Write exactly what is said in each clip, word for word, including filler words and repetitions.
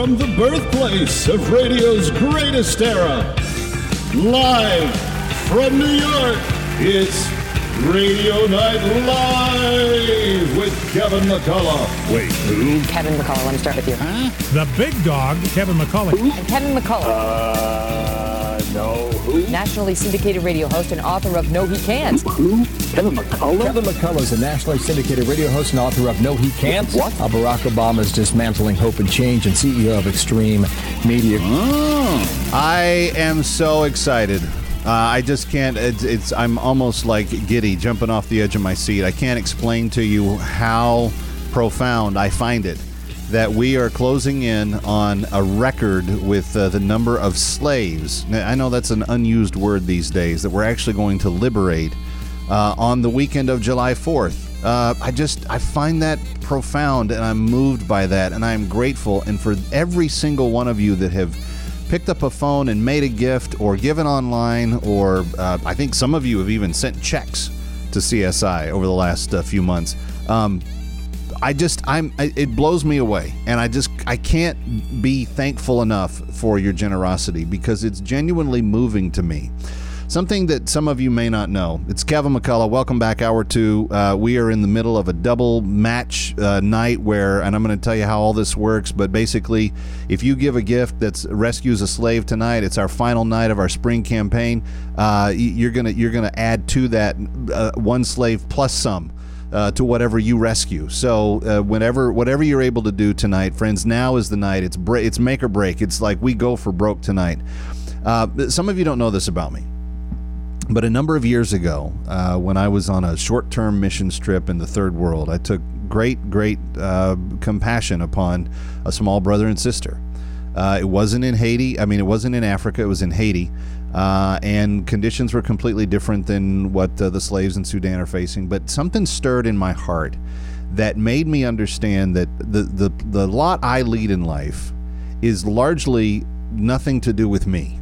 from the birthplace of radio's greatest era, live from New York, it's Radio Night Live with Kevin McCullough. Wait, who? Kevin McCullough, let me start with you. Huh? The big dog, Kevin McCullough. And Kevin McCullough. Uh, no, who? Nationally syndicated radio host and author of No He Can't. Who? Kevin McCullough? Kevin McCullough is a nationally syndicated radio host and author of No He Can't. What? Uh, Barack Obama's Dismantling Hope and Change and C E O of Extreme Media. Oh. I am so excited. Uh, I just can't, it's, it's, I'm almost like giddy, jumping off the edge of my seat. I can't explain to you how profound I find it that we are closing in on a record with uh, the number of slaves. Now, I know that's an unused word these days, that we're actually going to liberate uh, on the weekend of July fourth. Uh, I just, I find that profound, and I'm moved by that, and I'm grateful. And for every single one of you that have picked up a phone and made a gift or given online, or uh, I think some of you have even sent checks to C S I over the last uh, few months. Um, I just, I'm, it blows me away, and I just, I can't be thankful enough for your generosity, because it's genuinely moving to me. Something that some of you may not know. It's Kevin McCullough. Welcome back, hour two. Uh, we are in the middle of a double match uh, night where, and I'm going to tell you how all this works, but basically, if you give a gift that rescues a slave tonight, it's our final night of our spring campaign. Uh, you're gonna you're gonna add to that uh, one slave plus some. Uh, to whatever you rescue. So uh, whenever, whatever you're able to do tonight, friends, now is the night. It's bra- it's make or break. It's like we go for broke tonight. Uh, some of you don't know this about me, but a number of years ago, uh, when I was on a short-term missions trip in the third world, I took great, great uh, compassion upon a small brother and sister. Uh, it wasn't in Haiti. I mean, it wasn't in Africa. It was in Haiti. Uh, and conditions were completely different than what uh, the slaves in Sudan are facing. But something stirred in my heart that made me understand that the, the, the lot I lead in life is largely nothing to do with me.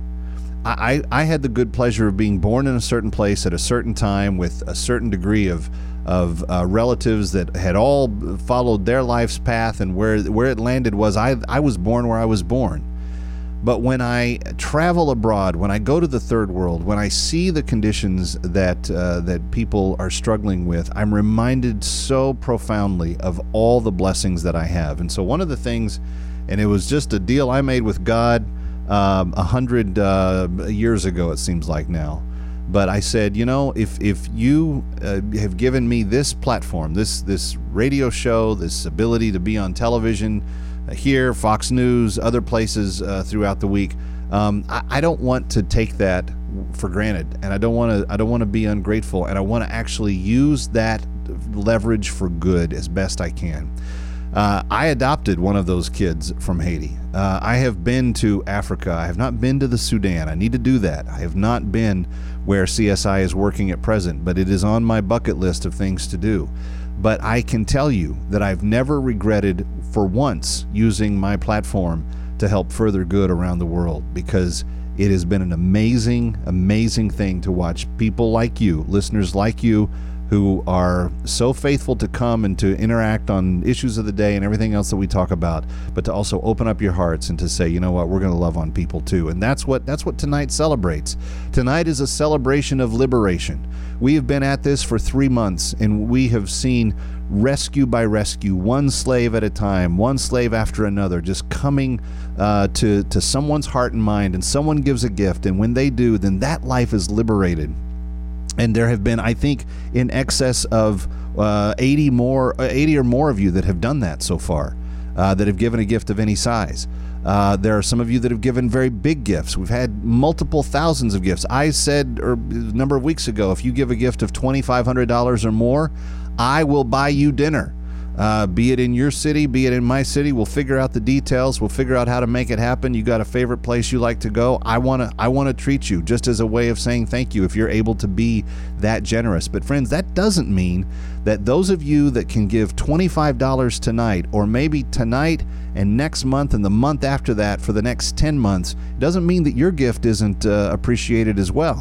I, I had the good pleasure of being born in a certain place at a certain time with a certain degree of of uh, relatives that had all followed their life's path, and where where it landed was I I was born where I was born. But when I travel abroad, when I go to the third world, when I see the conditions that uh, that people are struggling with, I'm reminded so profoundly of all the blessings that I have. And so one of the things, and it was just a deal I made with God um, a hundred uh, years ago, it seems like now. But I said, you know, if if you uh, have given me this platform, this this radio show, this ability to be on television, uh, here, Fox News, other places uh, throughout the week, um, I, I don't want to take that for granted, and I don't want to I don't want to be ungrateful, and I want to actually use that leverage for good as best I can. Uh, I adopted one of those kids from Haiti. Uh, I have been to Africa. I have not been to the Sudan. I need to do that. I have not been where C S I is working at present, but it is on my bucket list of things to do. But I can tell you that I've never regretted for once using my platform to help further good around the world, because it has been an amazing, amazing thing to watch people like you, listeners like you, who are so faithful to come and to interact on issues of the day and everything else that we talk about, but to also open up your hearts and to say, you know what, we're going to love on people too. And that's what that's what tonight celebrates. Tonight is a celebration of liberation. We have been at this for three months, and we have seen rescue by rescue, one slave at a time, one slave after another, just coming uh, to, to someone's heart and mind, and someone gives a gift, and when they do, then that life is liberated. And there have been, I think, in excess of uh, eighty more, eighty or more of you that have done that so far, uh, that have given a gift of any size. Uh, there are some of you that have given very big gifts. We've had multiple thousands of gifts. I said or a number of weeks ago, if you give a gift of twenty-five hundred dollars or more, I will buy you dinner. Uh, be it in your city, be it in my city, we'll figure out the details. We'll figure out how to make it happen. You got a favorite place you like to go? I want to I want to treat you just as a way of saying thank you if you're able to be that generous. But friends, that doesn't mean that those of you that can give twenty-five dollars tonight, or maybe tonight and next month and the month after that for the next ten months, doesn't mean that your gift isn't uh, appreciated as well.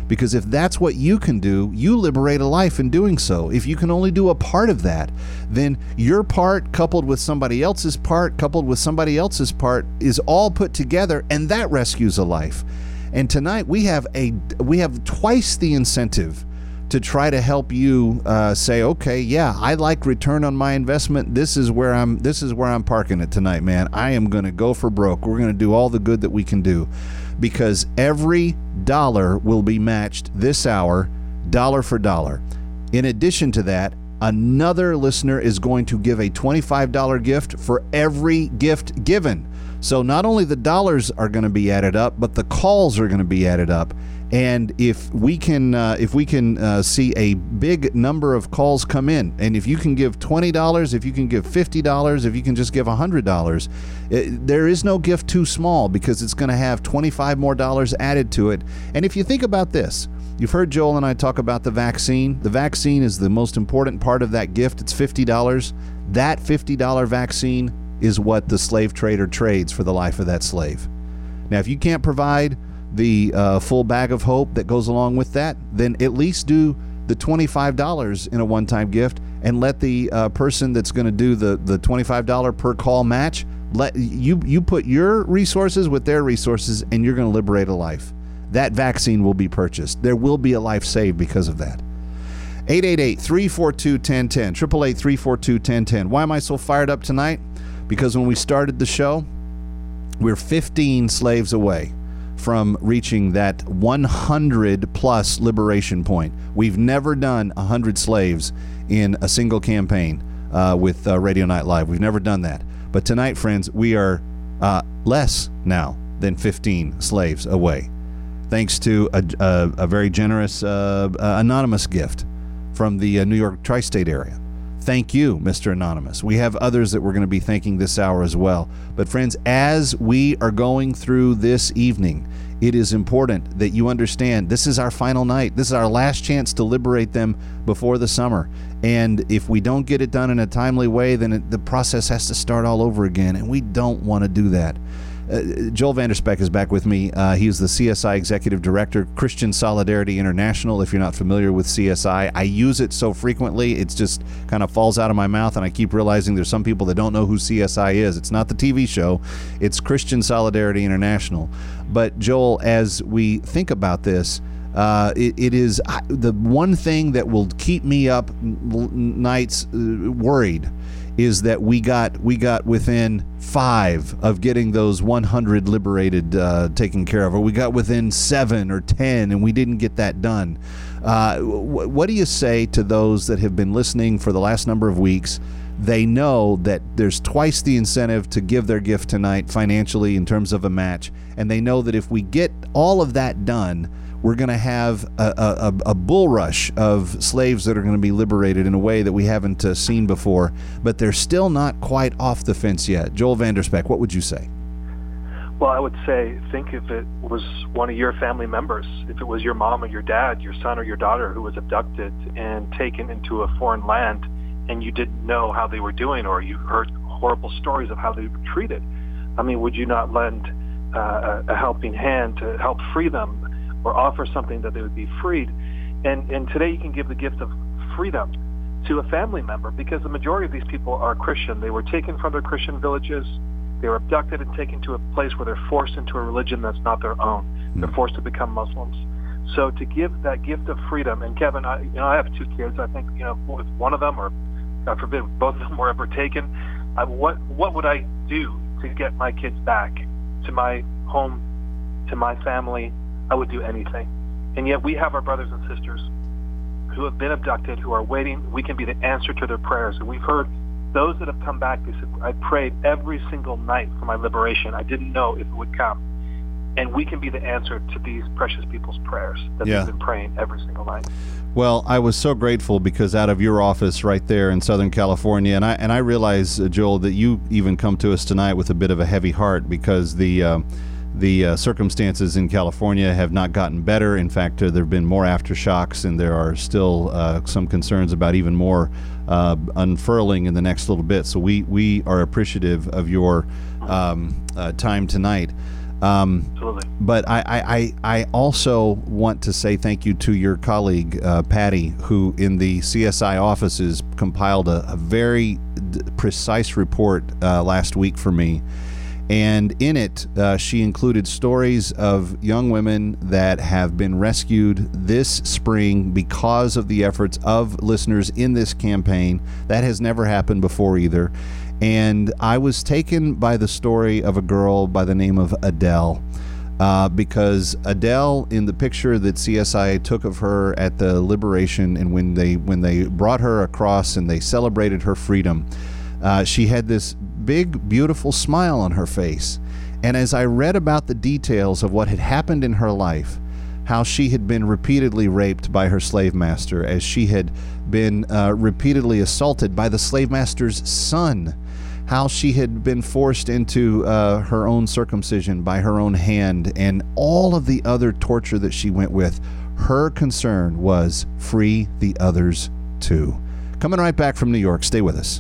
Because if that's what you can do, you liberate a life in doing so. If you can only do a part of that, then your part coupled with somebody else's part, coupled with somebody else's part is all put together, and that rescues a life. And tonight we have a we have twice the incentive to try to help you uh, say, okay, yeah, I like return on my investment. This is where I'm. This is where I'm parking it tonight, man. I am going to go for broke. We're going to do all the good that we can do, because every dollar will be matched this hour, dollar for dollar. In addition to that, another listener is going to give a twenty-five dollars gift for every gift given. So not only the dollars are going to be added up, but the calls are going to be added up. And if we can, uh, if we can uh, see a big number of calls come in, and if you can give twenty dollars, if you can give fifty dollars, if you can just give one hundred dollars, it, there is no gift too small, because it's going to have twenty-five more dollars added to it. And if you think about this, you've heard Joel and I talk about the vaccine. The vaccine is the most important part of that gift. It's fifty dollars. That fifty dollars vaccine is what the slave trader trades for the life of that slave. Now, if you can't provide the uh, full bag of hope that goes along with that, then at least do the twenty-five dollars in a one-time gift, and let the uh, person that's going to do the, the twenty-five dollars per call match, let you you put your resources with their resources, and you're going to liberate a life. That vaccine will be purchased. There will be a life saved because of that. eight eight eight, three four two, one zero one zero, eight eight eight, three four two, one zero one zero. Why am I so fired up tonight? Because when we started the show, we're fifteen slaves away from reaching that one hundred plus liberation point. We've never done one hundred slaves in a single campaign uh, with uh, Radio Night Live. We've never done that. But tonight, friends, we are uh, less now than fifteen slaves away, thanks to a, a, a very generous uh, uh, anonymous gift from the uh, New York tri-state area. Thank you, Mister Anonymous. We have others that we're going to be thanking this hour as well. But friends, as we are going through this evening, it is important that you understand this is our final night. This is our last chance to liberate them before the summer. And if we don't get it done in a timely way, then it, the process has to start all over again, and we don't want to do that. Uh, Joel Vanderspeck is back with me. Uh, he's the C S I Executive Director, Christian Solidarity International. If you're not familiar with C S I, I use it so frequently, it's just kind of falls out of my mouth, and I keep realizing there's some people that don't know who C S I is. It's not the T V show. It's Christian Solidarity International. But Joel, as we think about this, uh, it, it is I, the one thing that will keep me up n- nights uh, worried is that we got we got within five of getting those one hundred liberated uh, taken care of, or we got within seven or ten and we didn't get that done. Uh, w- what do you say to those that have been listening for the last number of weeks? They know that there's twice the incentive to give their gift tonight financially in terms of a match, and they know that if we get all of that done, we're going to have a, a, a bull rush of slaves that are going to be liberated in a way that we haven't uh, seen before, but they're still not quite off the fence yet. Joel Vanderspeck, what would you say? Well, I would say, think if it was one of your family members, if it was your mom or your dad, your son or your daughter who was abducted and taken into a foreign land, and you didn't know how they were doing, or you heard horrible stories of how they were treated. I mean, would you not lend uh, a helping hand to help free them, or offer something that they would be freed? And and today you can give the gift of freedom to a family member, because the majority of these people are Christian. They were taken from their Christian villages. They were abducted and taken to a place where they're forced into a religion that's not their own. They're forced to become Muslims. So to give that gift of freedom, and Kevin, I, you know, I have two kids. I think, you know, if one of them, or God forbid, both of them were ever taken, I, what what would I do to get my kids back to my home, to my family? I would do anything. And yet we have our brothers and sisters who have been abducted, who are waiting. We can be the answer to their prayers. And we've heard those that have come back, they said, I prayed every single night for my liberation. I didn't know if it would come. And we can be the answer to these precious people's prayers that yeah. they've been praying every single night. Well, I was so grateful, because out of your office right there in Southern California, and I and I realize, uh, Joel, that you even come to us tonight with a bit of a heavy heart, because the uh, the uh, circumstances in California have not gotten better. In fact, uh, there have been more aftershocks, and there are still uh, some concerns about even more uh, unfurling in the next little bit. So we, we are appreciative of your um, uh, time tonight. Um, Absolutely. But I, I, I I also want to say thank you to your colleague, uh, Patty, who in the C S I offices compiled a, a very d- precise report uh, last week for me. And in it, uh, she included stories of young women that have been rescued this spring because of the efforts of listeners in this campaign. That has never happened before either. And I was taken by the story of a girl by the name of Adele. Uh, because Adele, in the picture that C S I took of her at the Liberation, and when they when they brought her across and they celebrated her freedom, uh, she had this big, beautiful smile on her face. And as I read about the details of what had happened in her life, how she had been repeatedly raped by her slave master, as she had been uh, repeatedly assaulted by the slave master's son, how she had been forced into uh, her own circumcision by her own hand, and all of the other torture that she went with, her concern was free the others too. Coming right back from New York. Stay with us.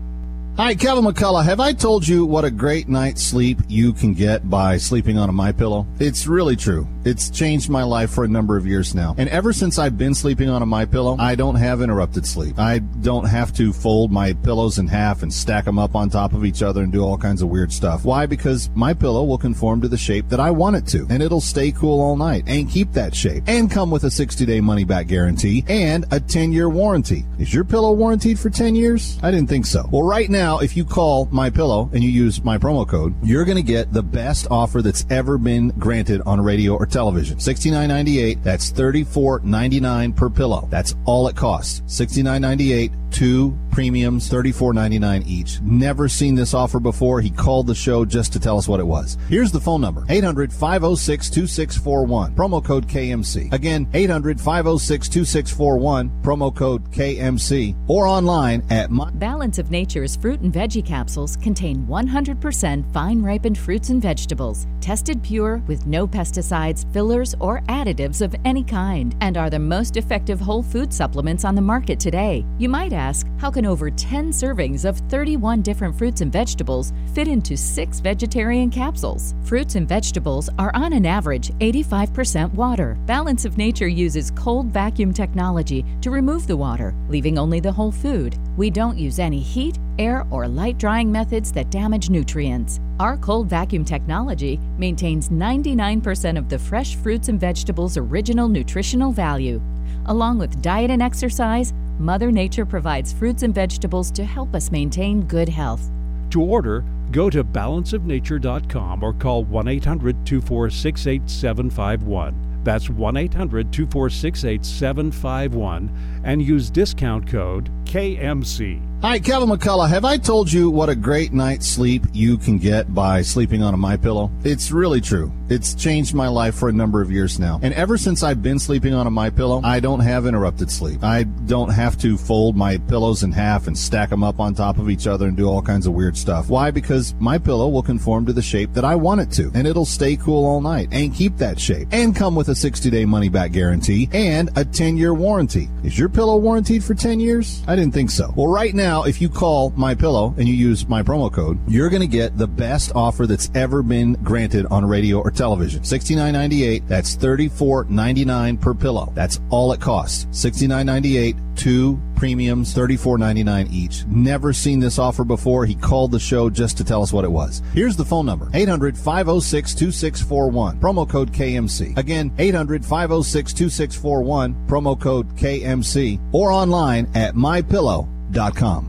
Hi, Kevin McCullough. Have I told you what a great night's sleep you can get by sleeping on a MyPillow? It's really true. It's changed my life for a number of years now. And ever since I've been sleeping on a MyPillow, I don't have interrupted sleep. I don't have to fold my pillows in half and stack them up on top of each other and do all kinds of weird stuff. Why? Because MyPillow will conform to the shape that I want it to, and it'll stay cool all night and keep that shape and come with a sixty-day money-back guarantee and a ten-year warranty. Is your pillow warranted for ten years? I didn't think so. Well, right now, Now, if you call MyPillow and you use my promo code, you're going to get the best offer that's ever been granted on radio or television. sixty-nine ninety-eight. That's thirty-four ninety-nine per pillow. That's all it costs. sixty-nine ninety-eight. Two premiums, thirty-four ninety-nine each. Never seen this offer before. He called the show just to tell us what it was. Here's the phone number: eight hundred, five oh six, two six four one. Promo code K M C. Again, eight hundred, five oh six, two six four one. Promo code K M C. Or online at my... Balance of Nature's fruit and veggie capsules contain one hundred percent fine-ripened fruits and vegetables, tested pure with no pesticides, fillers, or additives of any kind, and are the most effective whole food supplements on the market today. You might ask, how can over ten servings of thirty-one different fruits and vegetables fit into six vegetarian capsules? Fruits and vegetables are on an average eighty-five percent water. Balance of Nature uses cold vacuum technology to remove the water, leaving only the whole food. We don't use any heat, air, or light drying methods that damage nutrients. Our cold vacuum technology maintains ninety-nine percent of the fresh fruits and vegetables' original nutritional value. Along with diet and exercise, Mother Nature provides fruits and vegetables to help us maintain good health. To order, go to balance of nature dot com or call one eight hundred, two four six, eight seven five one. That's one eight hundred, two four six, eight seven five one and use discount code K M C. Hi, Kevin McCullough. Have I told you what a great night's sleep you can get by sleeping on a MyPillow? It's really true. It's changed my life for a number of years now. And ever since I've been sleeping on a MyPillow, I don't have interrupted sleep. I don't have to fold my pillows in half and stack them up on top of each other and do all kinds of weird stuff. Why? Because MyPillow will conform to the shape that I want it to, and it'll stay cool all night and keep that shape and come with a sixty-day money-back guarantee and a ten-year warranty. Is your pillow warranted for ten years? I didn't think so. Well, right now, if you call MyPillow and you use my promo code, you're going to get the best offer that's ever been granted on radio or television. sixty-nine ninety-eight. That's thirty-four ninety-nine per pillow. That's all it costs. sixty-nine ninety-eight. Two premiums, thirty-four ninety-nine each. Never seen this offer before. He called the show just to tell us what it was. Here's the phone number: eight hundred, five oh six, two six four one. Promo code K M C. Again, eight hundred, five oh six, two six four one. Promo code K M C. Or online at my pillow dot com.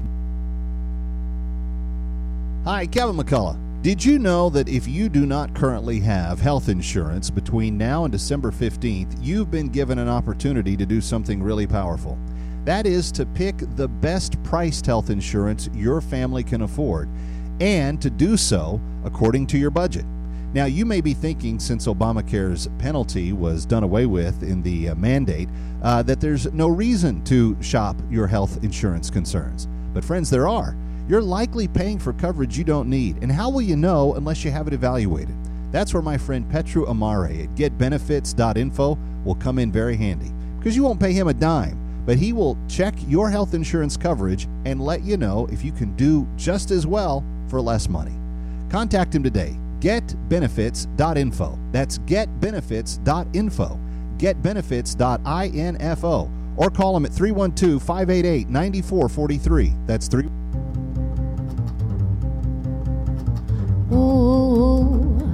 Hi, Kevin McCullough. Did you know that if you do not currently have health insurance between now and December fifteenth, you've been given an opportunity to do something really powerful? That is to pick the best priced health insurance your family can afford, and to do so according to your budget. Now, you may be thinking, since Obamacare's penalty was done away with in the uh, mandate, uh, that there's no reason to shop your health insurance concerns. But friends, there are. You're likely paying for coverage you don't need, and how will you know unless you have it evaluated? That's where my friend Petru Amare at get benefits dot info will come in very handy, because you won't pay him a dime, but he will check your health insurance coverage and let you know if you can do just as well for less money. Contact him today. get benefits dot info. That's get benefits dot info. get benefits dot info. Or call them at three one two, five eight eight, nine four four three. That's three. Ooh,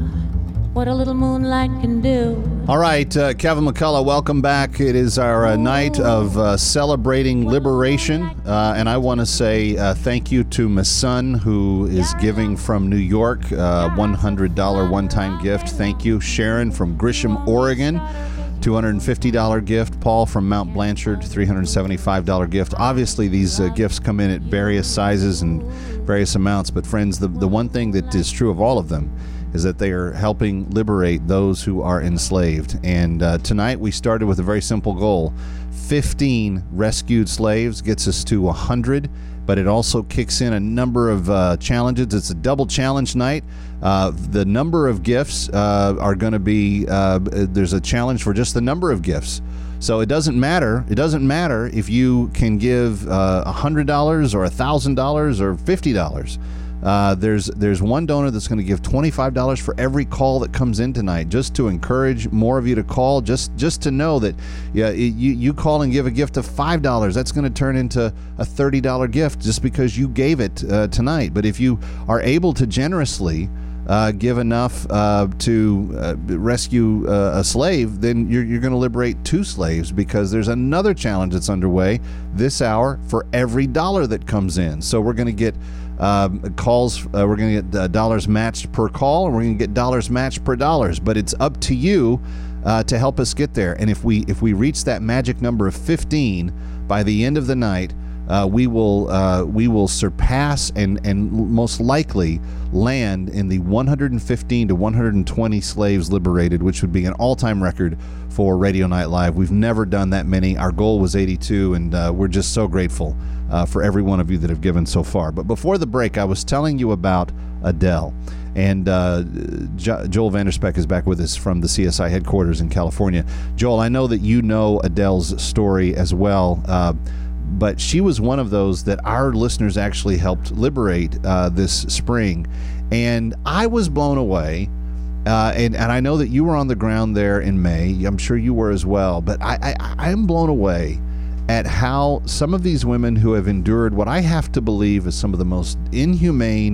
what a little moonlight can do. All right, uh, Kevin McCullough, welcome back. It is our uh, night of uh, celebrating liberation, uh, and I want to say uh, thank you to my son, who is giving from New York, uh, one hundred dollars one-time gift. Thank you. Sharon from Grisham, Oregon, two hundred fifty dollars gift. Paul from Mount Blanchard, three hundred seventy-five dollars gift. Obviously, these uh, gifts come in at various sizes and various amounts, but friends, the, the one thing that is true of all of them is that they are helping liberate those who are enslaved. And uh, tonight we started with a very simple goal. fifteen rescued slaves gets us to one hundred, but it also kicks in a number of uh, challenges. It's a double challenge night. Uh, the number of gifts uh, are going to be, uh, there's a challenge for just the number of gifts. So it doesn't matter. It doesn't matter if you can give uh, one hundred dollars or one thousand dollars or fifty dollars. Uh, there's there's one donor that's going to give twenty-five dollars for every call that comes in tonight, just to encourage more of you to call, just just to know that yeah, you, you call and give a gift of five dollars, that's going to turn into a thirty dollars gift just because you gave it uh, tonight. But if you are able to generously uh, give enough uh, to uh, rescue uh, a slave, then you're, you're going to liberate two slaves, because there's another challenge that's underway this hour for every dollar that comes in. So we're going to get Um, calls, uh, we're going to get uh, dollars matched per call, and we're going to get dollars matched per dollars. But it's up to you uh, to help us get there. And if we if we reach that magic number of fifteen by the end of the night, uh, we will uh, we will surpass and and most likely land in the one hundred fifteen to one hundred twenty slaves liberated, which would be an all-time record for Radio Night Live. We've never done that many. Our goal was eighty-two, and uh, we're just so grateful Uh, for every one of you that have given so far. But before the break, I was telling you about Adele. And uh, jo- Joel Vanderspeck is back with us from the C S I headquarters in California. Joel, I know that you know Adele's story as well, uh, but she was one of those that our listeners actually helped liberate uh, this spring. And I was blown away. Uh, and, and I know that you were on the ground there in May. I'm sure you were as well. But I, I, I am blown away at how some of these women who have endured what I have to believe is some of the most inhumane,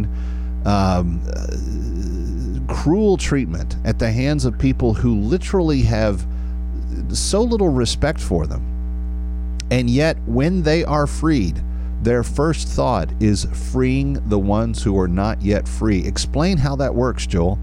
um, uh, cruel treatment at the hands of people who literally have so little respect for them. And yet, when they are freed, their first thought is freeing the ones who are not yet free. Explain how that works, Joel.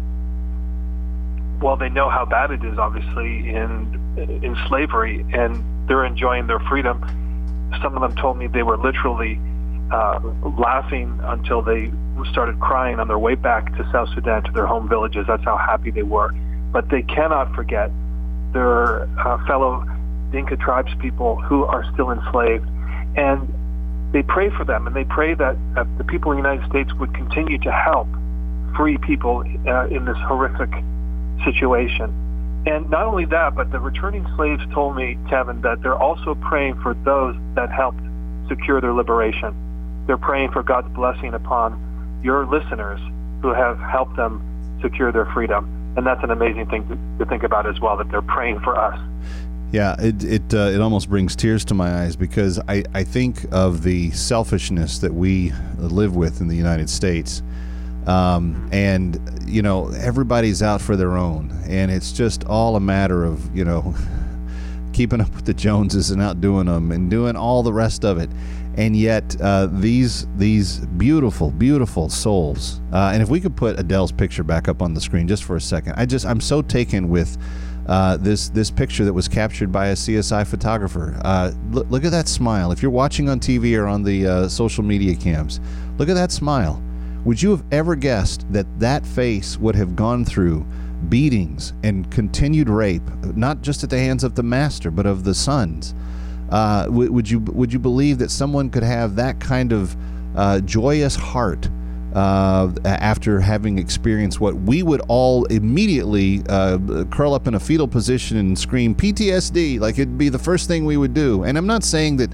Well, they know how bad it is, obviously, in in slavery, and they're enjoying their freedom. Some of them told me they were literally uh, laughing until they started crying on their way back to South Sudan, to their home villages. That's how happy they were. But they cannot forget their uh, fellow Dinka tribes people who are still enslaved. And they pray for them, and they pray that uh, the people in the United States would continue to help free people uh, in this horrific situation. And not only that, but the returning slaves told me, Kevin, that they're also praying for those that helped secure their liberation. They're praying for God's blessing upon your listeners who have helped them secure their freedom. And that's an amazing thing to, to think about as well, that they're praying for us. Yeah, it it uh, it almost brings tears to my eyes, because I, I think of the selfishness that we live with in the United States. Um, and, you know, everybody's out for their own, and it's just all a matter of, you know, keeping up with the Joneses and outdoing them and doing all the rest of it. And yet uh, these these beautiful, beautiful souls, uh, and if we could put Adele's picture back up on the screen just for a second. I just, I'm so taken with uh, this this picture that was captured by a C S I photographer. Uh, look, look at that smile. If you're watching on T V or on the uh, social media cams, look at that smile. Would you have ever guessed that that face would have gone through beatings and continued rape, not just at the hands of the master, but of the sons? Uh, w- would you would you believe that someone could have that kind of uh, joyous heart uh, after having experienced what we would all immediately uh, curl up in a fetal position and scream P T S D, like it'd be the first thing we would do? And I'm not saying that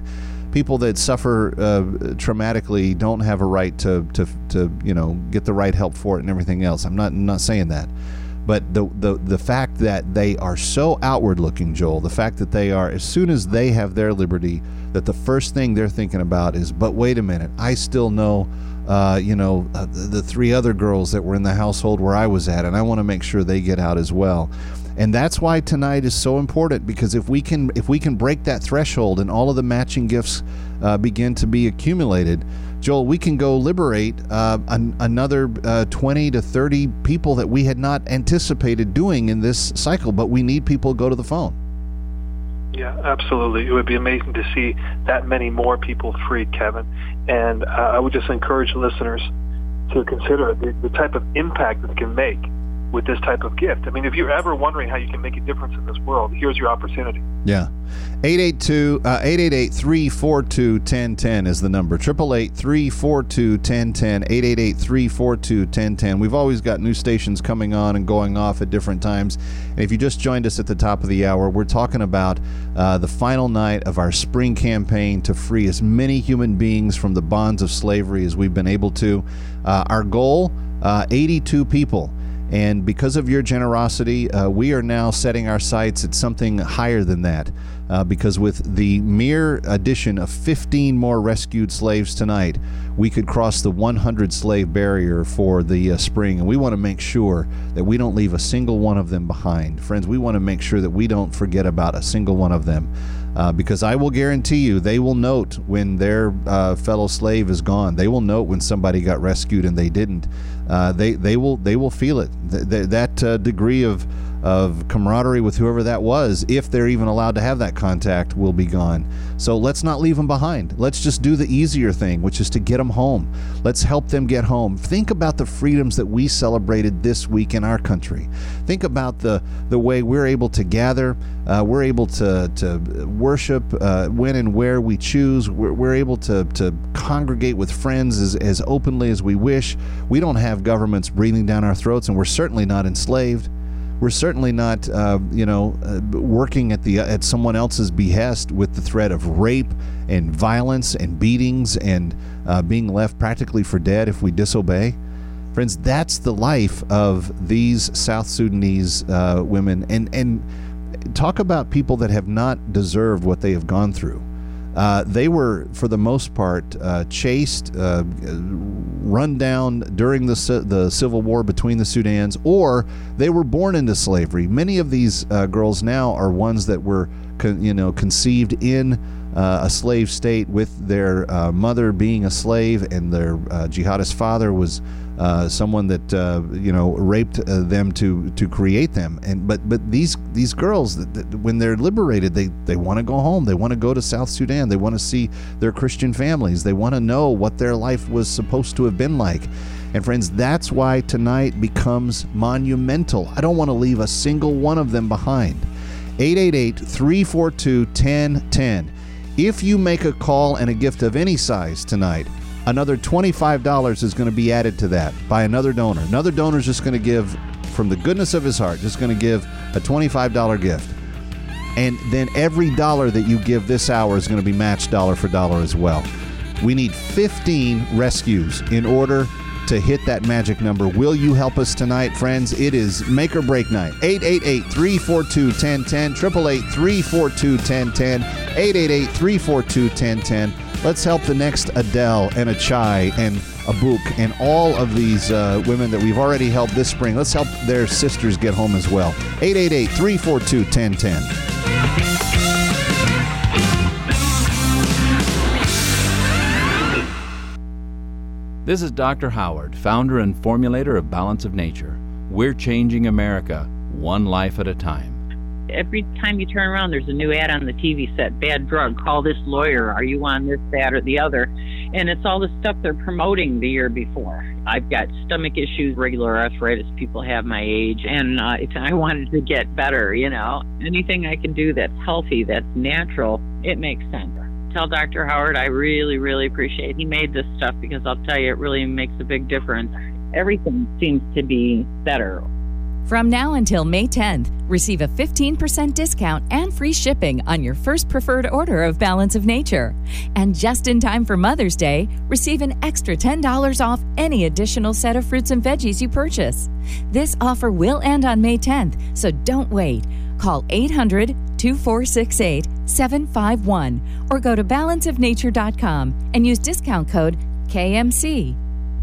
people that suffer uh, traumatically don't have a right to, to, to, you know, get the right help for it and everything else. I'm not, not saying that. But the, the the fact that they are so outward looking, Joel, the fact that they are, as soon as they have their liberty, that the first thing they're thinking about is, but wait a minute, I still know, uh, you know, uh, the, the three other girls that were in the household where I was at, and I want to make sure they get out as well. And that's why tonight is so important, because if we can if we can break that threshold and all of the matching gifts uh, begin to be accumulated, Joel, we can go liberate uh, an, another uh, twenty to thirty people that we had not anticipated doing in this cycle, but we need people to go to the phone. Yeah, absolutely. It would be amazing to see that many more people freed, Kevin. And uh, I would just encourage listeners to consider the, the type of impact that it can make with this type of gift. I mean, if you're ever wondering how you can make a difference in this world, here's your opportunity. Yeah. eight eight two, uh, eight eight eight, three four two, one zero one zero is the number. eight eight eight, three four two, one zero one zero, eight eight eight, three four two, one zero one zero. We've always got new stations coming on and going off at different times. And if you just joined us at the top of the hour, we're talking about uh, the final night of our spring campaign to free as many human beings from the bonds of slavery as we've been able to. Uh, our goal, uh, eighty-two people. And because of your generosity, uh, we are now setting our sights at something higher than that. Uh, because with the mere addition of fifteen more rescued slaves tonight, we could cross the one hundred slave barrier for the uh, spring. And we want to make sure that we don't leave a single one of them behind. Friends, we want to make sure that we don't forget about a single one of them. Uh, because I will guarantee you, they will note when their uh, fellow slave is gone. They will note when somebody got rescued and they didn't. Uh, they they will they will feel it. Th- th- that uh, degree of of camaraderie with whoever that was, if they're even allowed to have that contact, will be gone. So let's not leave them behind. Let's just do the easier thing, which is to get them home. Let's help them get home. Think about the freedoms that we celebrated this week in our country. Think about the, the way we're able to gather. Uh, we're able to, to worship uh, when and where we choose. We're, we're able to, to congregate with friends as, as openly as we wish. We don't have governments breathing down our throats, and we're certainly not enslaved. We're certainly not, uh, you know, uh, working at the at someone else's behest with the threat of rape and violence and beatings and uh, being left practically for dead if we disobey. Friends, that's the life of these South Sudanese uh, women. And, and talk about people that have not deserved what they have gone through. Uh, they were, for the most part, uh, chased, uh, run down during the the civil war between the Sudans, or they were born into slavery. Many of these uh, girls now are ones that were, con- you know, conceived in uh, a slave state, with their uh, mother being a slave, and their uh, jihadist father was uh, someone that uh, you know raped uh, them to to create them. And but but these these girls, that, that when they're liberated, they they want to go home. They want to go to South Sudan. They want to see their Christian families. They want to know what their life was supposed to have been like. And friends, that's why tonight becomes monumental. I don't want to leave a single one of them behind. eight eight eight, three four two, one zero one zero. If you make a call and a gift of any size tonight, another twenty-five dollars is going to be added to that by another donor. Another donor is just going to give, from the goodness of his heart, just going to give a twenty-five dollars gift. And then every dollar that you give this hour is going to be matched dollar for dollar as well. We need fifteen rescues in order to hit that magic number. Will you help us tonight, friends? It is make or break night. eight eight eight, three four two, one zero one zero, eight eight eight, three four two, one zero one zero, eight eight eight, three four two, one zero one zero. Let's help the next Adele and a Chai and a Book and all of these uh, women that we've already helped this spring. Let's help their sisters get home as well. eight eight eight, three four two, one zero one zero. This is Doctor Howard, founder and formulator of Balance of Nature. We're changing America, one life at a time. Every time you turn around, there's a new ad on the T V set. Bad drug, call this lawyer. Are you on this, that, or the other? And it's all the stuff they're promoting the year before. I've got stomach issues, regular arthritis people have my age, and uh, it's, I wanted to get better, you know. Anything I can do that's healthy, that's natural, it makes sense. Tell Doctor Howard I really, really appreciate he made this stuff, because I'll tell you, it really makes a big difference. Everything seems to be better. From now until May tenth, receive a fifteen percent discount and free shipping on your first preferred order of Balance of Nature. And just in time for Mother's Day, receive an extra ten dollars off any additional set of fruits and veggies you purchase. This offer will end on May tenth, so don't wait. Call eight hundred, two four six eight, seven five one or go to balance of nature dot com and use discount code K M C.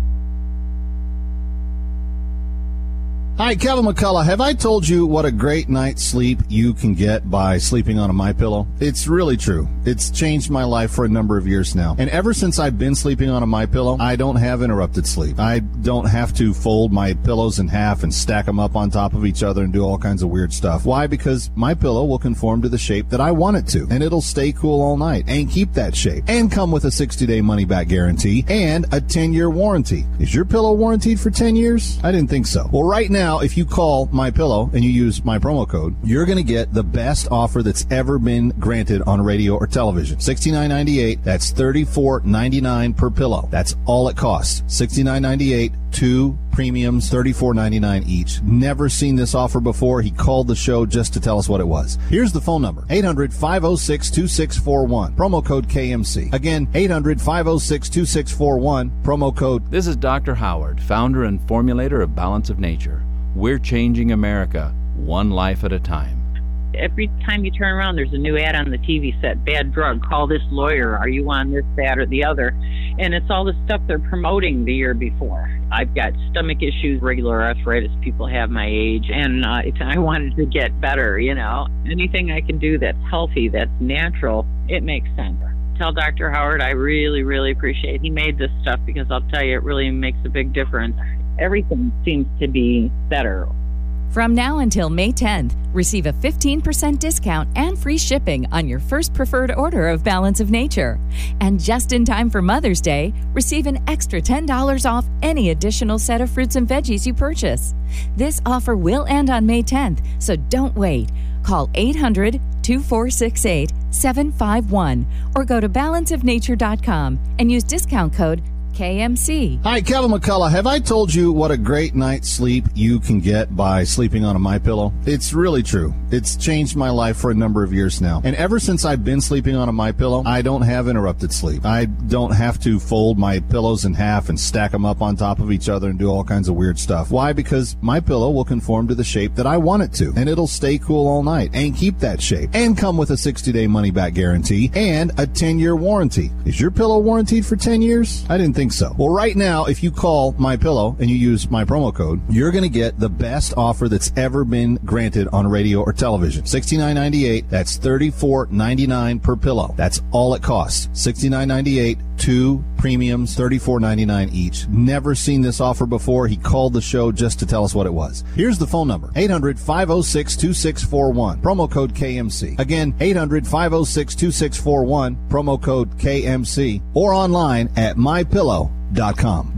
Hi, Kevin McCullough. Have I told you what a great night's sleep you can get by sleeping on a MyPillow? It's really true. It's changed my life for a number of years now. And ever since I've been sleeping on a MyPillow, I don't have interrupted sleep. I don't have to fold my pillows in half and stack them up on top of each other and do all kinds of weird stuff. Why? Because MyPillow will conform to the shape that I want it to, and it'll stay cool all night and keep that shape and come with a sixty-day money-back guarantee and a ten-year warranty. Is your pillow warranted for ten years? I didn't think so. Well, right now, Now, if you call MyPillow and you use my promo code, you're going to get the best offer that's ever been granted on radio or television. sixty-nine ninety-eight. That's thirty-four ninety-nine per pillow. That's all it costs. sixty-nine ninety-eight. Two premiums, thirty-four ninety-nine each. Never seen this offer before. He called the show just to tell us what it was. Here's the phone number. eight hundred, five oh six, two six four one. Promo code K M C. Again, eight hundred, five oh six, two six four one. Promo code. This is Doctor Howard, founder and formulator of Balance of Nature. We're changing America, one life at a time. Every time you turn around, there's a new ad on the T V set. Bad drug. Call this lawyer. Are you on this, that, or the other? And it's all the stuff they're promoting the year before. I've got stomach issues, regular arthritis. People have my age, and uh, it's, I wanted to get better. You know, anything I can do that's healthy, that's natural, it makes sense. Tell Doctor Howard I really, really appreciate he made this stuff, because I'll tell you, it really makes a big difference. Everything seems to be better. From now until May tenth, receive a fifteen percent discount and free shipping on your first preferred order of Balance of Nature. And just in time for Mother's Day, receive an extra ten dollars off any additional set of fruits and veggies you purchase. This offer will end on May tenth, so don't wait. Call eight hundred, two four six eight, seven five one or go to balance of nature dot com and use discount code K M C. Hi, Kevin McCullough. Have I told you what a great night's sleep you can get by sleeping on a MyPillow? It's really true. It's changed my life for a number of years now. And ever since I've been sleeping on a MyPillow, I don't have interrupted sleep. I don't have to fold my pillows in half and stack them up on top of each other and do all kinds of weird stuff. Why? Because MyPillow will conform to the shape that I want it to, and it'll stay cool all night and keep that shape and come with a sixty-day money-back guarantee and a ten-year warranty. Is your pillow warranted for ten years? I didn't think so. Well, right now, if you call MyPillow and you use my promo code, you're going to get the best offer that's ever been granted on radio or television. sixty-nine ninety-eight. That's thirty-four ninety-nine per pillow. That's all it costs. sixty-nine ninety-eight. Two premiums, thirty-four ninety-nine each. Never seen this offer before. He called the show just to tell us what it was. Here's the phone number. eight hundred, five oh six, two six four one. Promo code K M C. Again, eight hundred, five oh six, two six four one. Promo code K M C. Or online at my pillow dot com.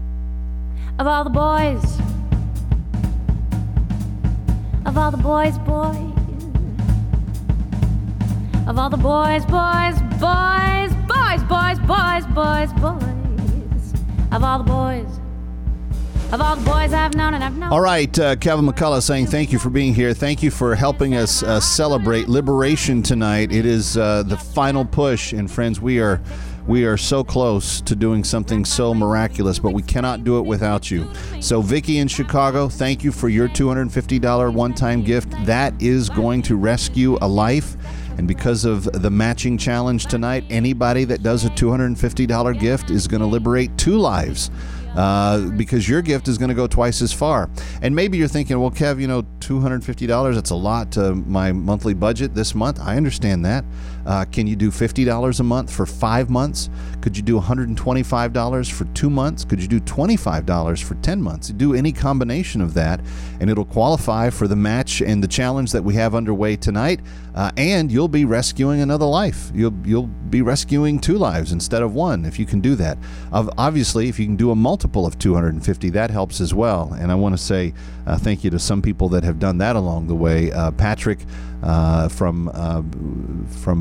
Of all the boys, of all the boys, boys, of all the boys, boys, boys, boys, boys, boys, boys, boys, of all the boys, of all the boys I've known and I've known. All right, uh, Kevin McCullough saying thank you for being here. Thank you for helping us uh, celebrate liberation tonight. It is uh, the final push, and friends, we are we are so close to doing something so miraculous, but we cannot do it without you. So, Vicky in Chicago, thank you for your two hundred fifty dollars one-time gift. That is going to rescue a life. And because of the matching challenge tonight, anybody that does a two hundred fifty dollars gift is going to liberate two lives. Uh, because your gift is going to go twice as far. And maybe you're thinking, well, Kev, you know, two hundred fifty dollars, that's a lot to my monthly budget this month. I understand that. Uh, can you do fifty dollars a month for five months? Could you do one hundred twenty-five dollars for two months? Could you do twenty-five dollars for ten months? Do any combination of that, and it'll qualify for the match and the challenge that we have underway tonight. Uh, and you'll be rescuing another life. You'll you'll be rescuing two lives instead of one if you can do that. Uh, obviously, if you can do a multiple of two hundred fifty, that helps as well. And I want to say uh, thank you to some people that have done that along the way. Uh, Patrick uh, from uh, from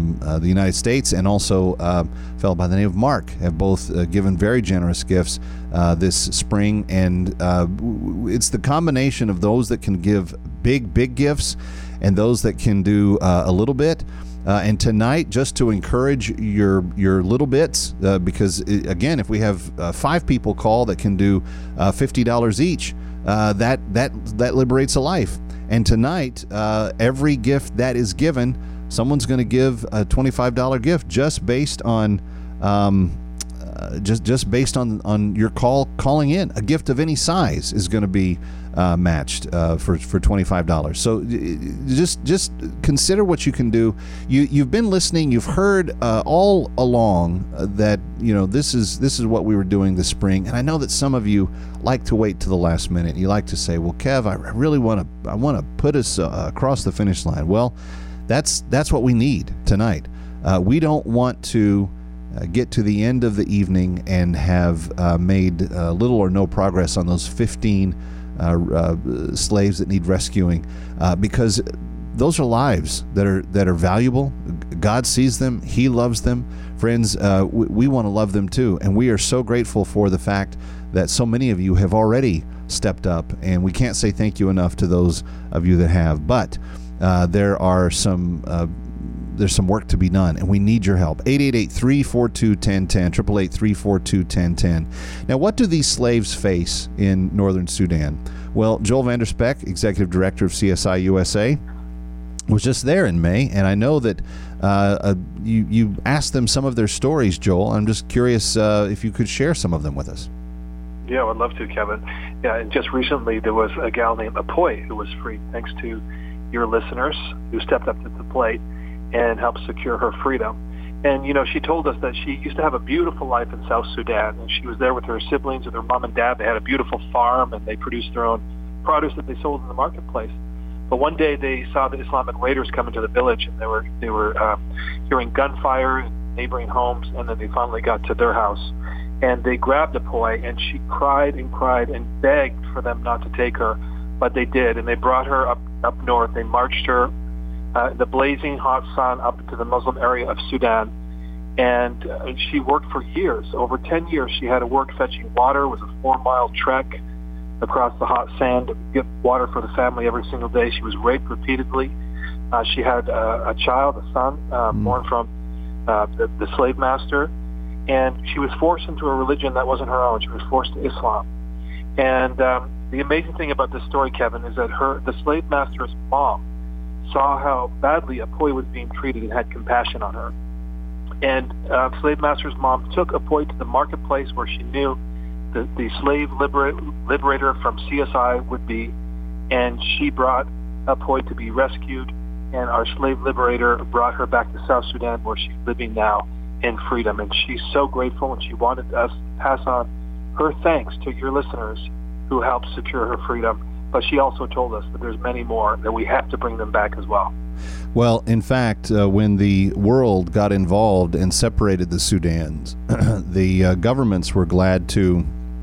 from uh, the United States, and also uh, a fellow by the name of Mark have both uh, given very generous gifts uh, this spring. And uh, it's the combination of those that can give big, big gifts and those that can do uh, a little bit. Uh, and tonight, just to encourage your your little bits, uh, because, it, again, if we have uh, five people call that can do uh, fifty dollars each, uh, that, that, that liberates a life. And tonight, uh, every gift that is given, someone's going to give a twenty-five dollars gift just based on um, uh, just just based on, on your call calling in. A gift of any size is going to be uh, matched uh, for for twenty-five dollars. So just just consider what you can do. You you've been listening. You've heard uh, all along uh, that you know this is this is what we were doing this spring. And I know that some of you like to wait to the last minute. You like to say, "Well, Kev, I really want to I want to put us uh, across the finish line." Well, that's that's what we need tonight. Uh, we don't want to uh, get to the end of the evening and have uh, made uh, little or no progress on those fifteen uh, uh, slaves that need rescuing, uh, because those are lives that are that are valuable. God sees them. He loves them. Friends, uh, we, we want to love them too, and we are so grateful for the fact that so many of you have already stepped up, and we can't say thank you enough to those of you that have. But uh, there are some uh, there's some work to be done, and we need your help. eight eight eight, three four two, one zero one zero, eight eight eight, three four two, one zero one zero. Now, what do these slaves face in northern Sudan? Well, Joel Vanderspeck, Executive Director of C S I U S A, was just there in May, and I know that uh, uh, you, you asked them some of their stories, Joel. I'm just curious uh, if you could share some of them with us. Yeah, I'd love to, Kevin. Yeah, and just recently there was a gal named Apoy who was freed thanks to your listeners who stepped up to the plate and helped secure her freedom. And, you know, she told us that she used to have a beautiful life in South Sudan, and she was there with her siblings and her mom and dad. They had a beautiful farm, and they produced their own produce that they sold in the marketplace. But one day they saw the Islamic raiders come into the village, and they were they were um, hearing gunfire in neighboring homes, and then they finally got to their house. And they grabbed Apoy, and she cried and cried and begged for them not to take her, but they did, and they brought her up, up north. They marched her uh, the blazing hot sun up to the Muslim area of Sudan, and uh, she worked for years. Over ten years, she had to work fetching water. It was a four-mile trek across the hot sand to get water for the family every single day. She was raped repeatedly. Uh, she had uh, a child, a son, uh, mm. born from uh, the, the slave master, and she was forced into a religion that wasn't her own. She was forced to Islam. And um, the amazing thing about this story, Kevin, is that her the slave master's mom saw how badly Apoy was being treated and had compassion on her. And uh, slave master's mom took Apoy to the marketplace where she knew the, the slave libera- liberator from C S I would be, and she brought Apoy to be rescued, and our slave liberator brought her back to South Sudan where she's living now in freedom. And she's so grateful, and she wanted us to pass on her thanks to your listeners who helped secure her freedom. But she also told us that there's many more, that we have to bring them back as well. Well, in fact, uh, when the world got involved and separated the Sudans, the uh, governments were glad to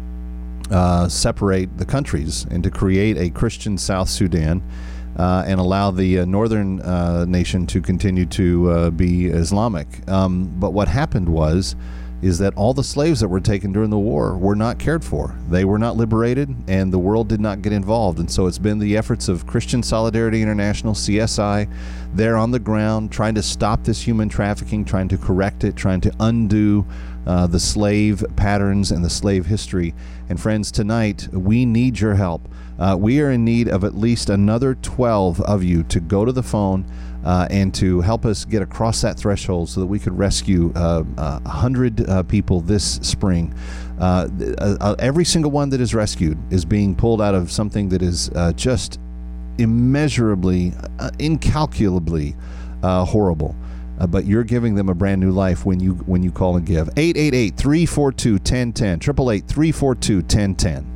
uh, separate the countries and to create a Christian South Sudan uh, and allow the uh, northern uh, nation to continue to uh, be Islamic. Um, but what happened was is that all the slaves that were taken during the war were not cared for. They were not liberated, and the world did not get involved. And so it's been the efforts of Christian Solidarity International, C S I, there on the ground, trying to stop this human trafficking, trying to correct it, trying to undo uh, the slave patterns and the slave history. And friends, tonight, we need your help. Uh, we are in need of at least another twelve of you to go to the phone Uh, and to help us get across that threshold so that we could rescue uh, uh, one hundred uh, people this spring. Uh, uh, every single one that is rescued is being pulled out of something that is uh, just immeasurably, uh, incalculably uh, horrible. Uh, but you're giving them a brand new life when you when you call and give. eight eight eight, three four two, one zero one zero, eight eight eight, three four two, one zero one zero.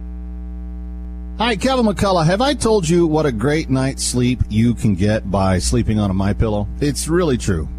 Hi, Kevin McCullough. Have I told you what a great night's sleep you can get by sleeping on a MyPillow? It's really true.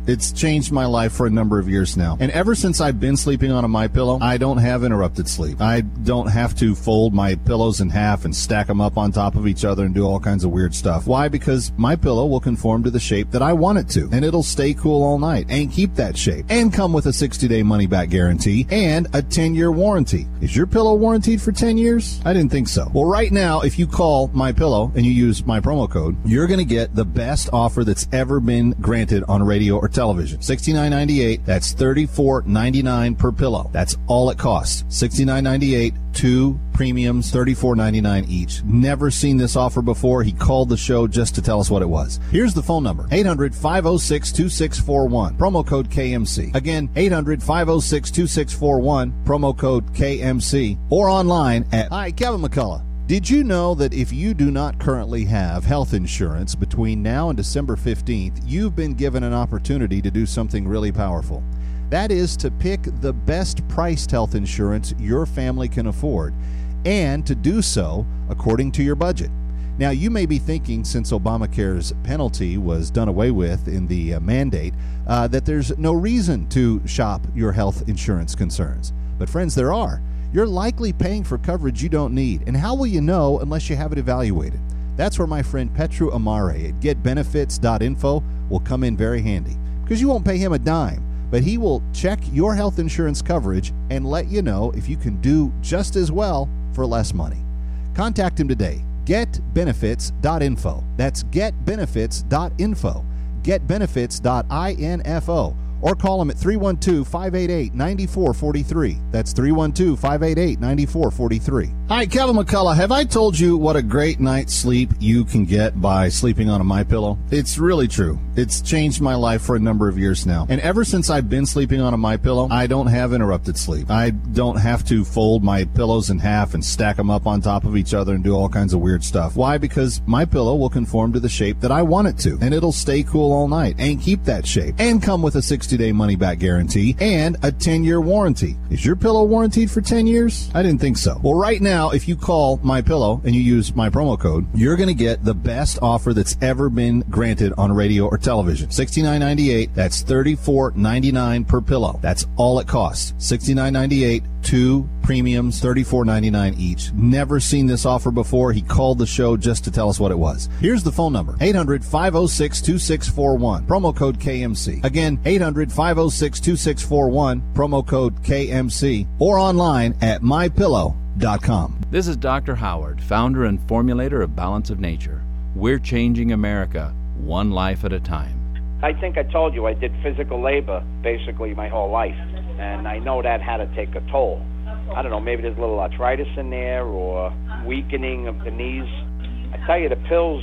It's changed my life for a number of years now. And ever since I've been sleeping on a MyPillow, I don't have interrupted sleep. I don't have to fold my pillows in half and stack them up on top of each other and do all kinds of weird stuff. Why? Because MyPillow will conform to the shape that I want it to, and it'll stay cool all night and keep that shape, and come with a sixty-day money-back guarantee and a ten-year warranty. Is your pillow warranted for ten years? I didn't think so. Well, right now, if you call MyPillow and you use my promo code, you're going to get the best offer that's ever been granted on radio or television. sixty-nine ninety-eight. That's thirty-four ninety-nine per pillow. That's all it costs. sixty-nine ninety-eight. Two premiums, thirty-four ninety-nine each. Never seen this offer before. He called the show just to tell us what it was. Here's the phone number: eight hundred, five oh six, two six four one. Promo code K M C. Again, eight hundred, five oh six, two six four one. Promo code K M C. Or online at Hi, Kevin McCullough. Did you know that if you do not currently have health insurance between now and December fifteenth, you've been given an opportunity to do something really powerful? That is to pick the best priced health insurance your family can afford, and to do so according to your budget. Now, you may be thinking, since Obamacare's penalty was done away with in the uh, mandate, uh, that there's no reason to shop your health insurance concerns. But friends, there are. You're likely paying for coverage you don't need, and how will you know unless you have it evaluated? That's where my friend Petru Amare at get benefits dot info will come in very handy, because you won't pay him a dime, but he will check your health insurance coverage and let you know if you can do just as well for less money. Contact him today. get benefits dot info. That's get benefits dot info. get benefits dot info. Or call him at three one two, five eight eight, nine four four three. That's three one two, five eight eight, nine four four three. Hi, Kevin McCullough. Have I told you what a great night's sleep you can get by sleeping on a MyPillow? It's really true. It's changed my life for a number of years now. And ever since I've been sleeping on a MyPillow, I don't have interrupted sleep. I don't have to fold my pillows in half and stack them up on top of each other and do all kinds of weird stuff. Why? Because MyPillow will conform to the shape that I want it to, and it'll stay cool all night and keep that shape, and come with a sixty-day money-back guarantee and a ten-year warranty. Is your pillow warranted for ten years? I didn't think so. Well, right now, if you call MyPillow and you use my promo code, you're going to get the best offer that's ever been granted on radio or television. sixty-nine ninety-eight. That's thirty-four ninety-nine per pillow. That's all it costs. sixty-nine ninety-eight. Two premiums, thirty-four ninety-nine each. Never seen this offer before. He called the show just to tell us what it was. Here's the phone number: eight hundred, five oh six, two six four one. Promo code K M C. Again, eight hundred, five oh six, two six four one. Promo code K M C. Or online at my pillow dot com. This is Doctor Howard, founder and formulator of Balance of Nature. We're changing America one life at a time. I think I told you I did physical labor basically my whole life, and I know that had to take a toll. I don't know, maybe there's a little arthritis in there or weakening of the knees. I tell you, the pills,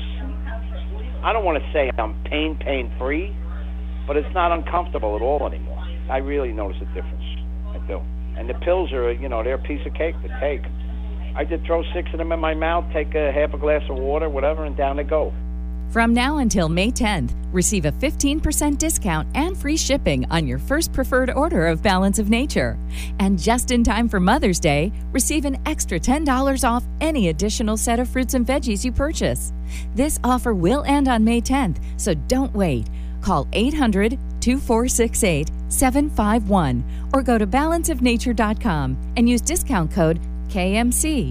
I don't want to say I'm pain, pain-free, but it's not uncomfortable at all anymore. I really notice a difference. I do. And the pills are, you know, they're a piece of cake to take. I just throw six of them in my mouth, take a half a glass of water, whatever, and down they go. From now until May tenth, receive a fifteen percent discount and free shipping on your first preferred order of Balance of Nature. And just in time for Mother's Day, receive an extra ten dollars off any additional set of fruits and veggies you purchase. This offer will end on May tenth, so don't wait. Call eight hundred, two four six eight, seven five one or go to balance of nature dot com and use discount code K M C.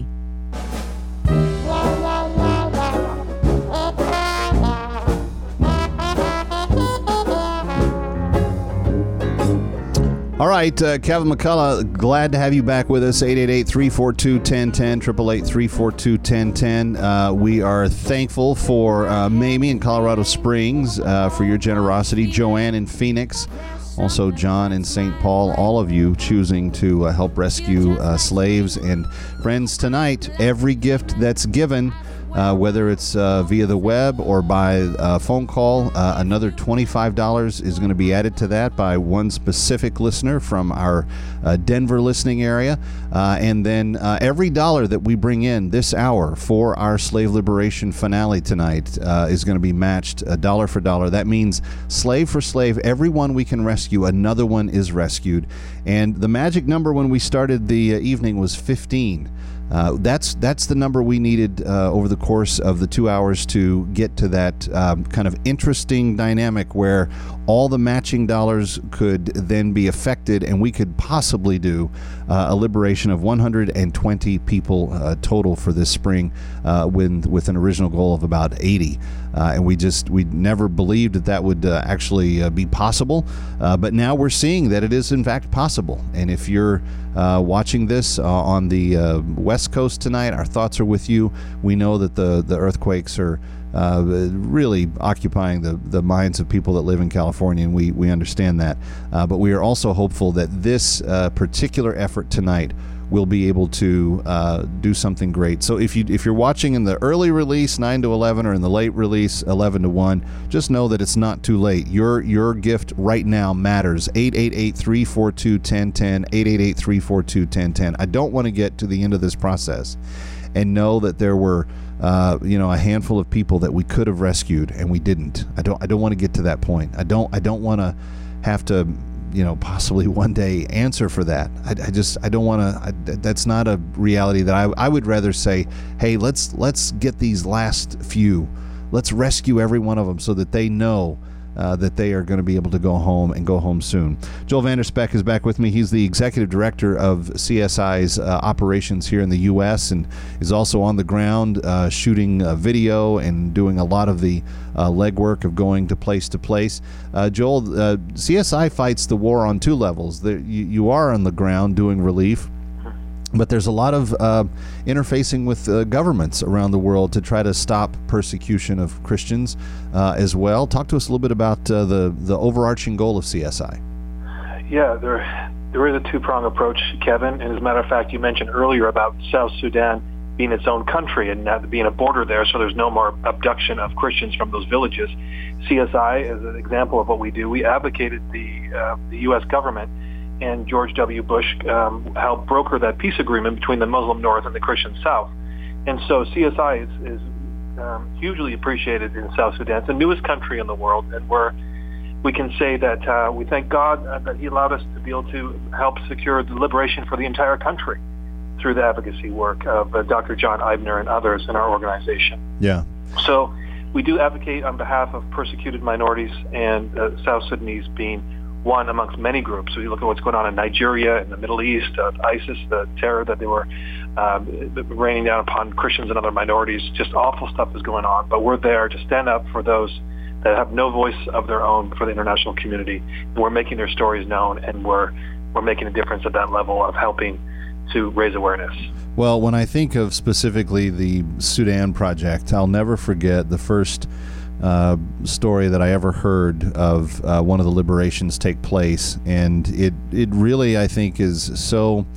All right, uh, Kevin McCullough, glad to have you back with us. eight eight eight, three four two, one zero one zero, eight eight eight, three four two, one zero one zero. Uh, we are thankful for uh, Mamie in Colorado Springs uh, for your generosity, Joanne in Phoenix, also John in Saint Paul, all of you choosing to uh, help rescue uh, slaves. And friends, tonight, every gift that's given, Uh, whether it's uh, via the web or by uh, phone call, uh, another twenty-five dollars is going to be added to that by one specific listener from our uh, Denver listening area. Uh, and then uh, every dollar that we bring in this hour for our slave liberation finale tonight uh, is going to be matched uh, dollar for dollar. That means slave for slave, every one we can rescue, another one is rescued. And the magic number when we started the uh, evening was fifteen. Uh, that's that's the number we needed uh, over the course of the two hours to get to that um, kind of interesting dynamic where all the matching dollars could then be affected, and we could possibly do uh, a liberation of one hundred twenty people uh, total for this spring, uh, with with an original goal of about eighty. Uh, and we just we never believed that that would uh, actually uh, be possible, uh, but now we're seeing that it is in fact possible. And if you're uh, watching this uh, on the uh, West Coast tonight, our thoughts are with you. We know that the the earthquakes are uh, really occupying the the minds of people that live in California, and we we understand that. Uh, but we are also hopeful that this uh, particular effort tonight will be able to uh, do something great. So if you if you're watching in the early release nine to eleven or in the late release eleven to one, just know that it's not too late. Your your gift right now matters. eight eight eight, three four two, one zero one zero, eight eight eight, three four two, one zero one zero. I don't want to get to the end of this process and know that there were uh, you know a handful of people that we could have rescued and we didn't. I don't I don't want to get to that point. I don't I don't want to have to you know, possibly one day answer for that. I, I just, I don't want to, that's not a reality that I, I would rather say, hey, let's, let's get these last few, let's rescue every one of them so that they know uh, that they are going to be able to go home and go home soon. Joel Vanderspeck is back with me. He's the executive director of C S I's uh, operations here in the U S and is also on the ground uh, shooting uh, video and doing a lot of the uh, legwork of going to place to place. Uh, Joel, uh, C S I fights the war on two levels. There, you, you are on the ground doing relief, but there's a lot of uh, interfacing with uh, governments around the world to try to stop persecution of Christians uh, as well. Talk to us a little bit about uh, the, the overarching goal of C S I. Yeah, there there is a two-pronged approach, Kevin. And as a matter of fact, you mentioned earlier about South Sudan being its own country and not being a border there, so there's no more abduction of Christians from those villages. C S I is an example of what we do. We advocated the uh, the U S government and George W. Bush um, helped broker that peace agreement between the Muslim North and the Christian South. And so C S I is, is um, hugely appreciated in South Sudan. It's the newest country in the world, and we're, we can say that uh, we thank God uh, that he allowed us to be able to help secure the liberation for the entire country through the advocacy work of uh, Doctor John Eibner and others in our organization. Yeah. So we do advocate on behalf of persecuted minorities, and uh, South Sudanese being one amongst many groups. So you look at what's going on in Nigeria, in the Middle East, uh, ISIS, the terror that they were um, raining down upon Christians and other minorities. Just awful stuff is going on. But we're there to stand up for those that have no voice of their own for the international community. And we're making their stories known, and we're we're making a difference at that level of helping to raise awareness. Well, when I think of specifically the Sudan Project, I'll never forget the first Uh, story that I ever heard of uh, one of the liberations take place, and it it really, I think, is so,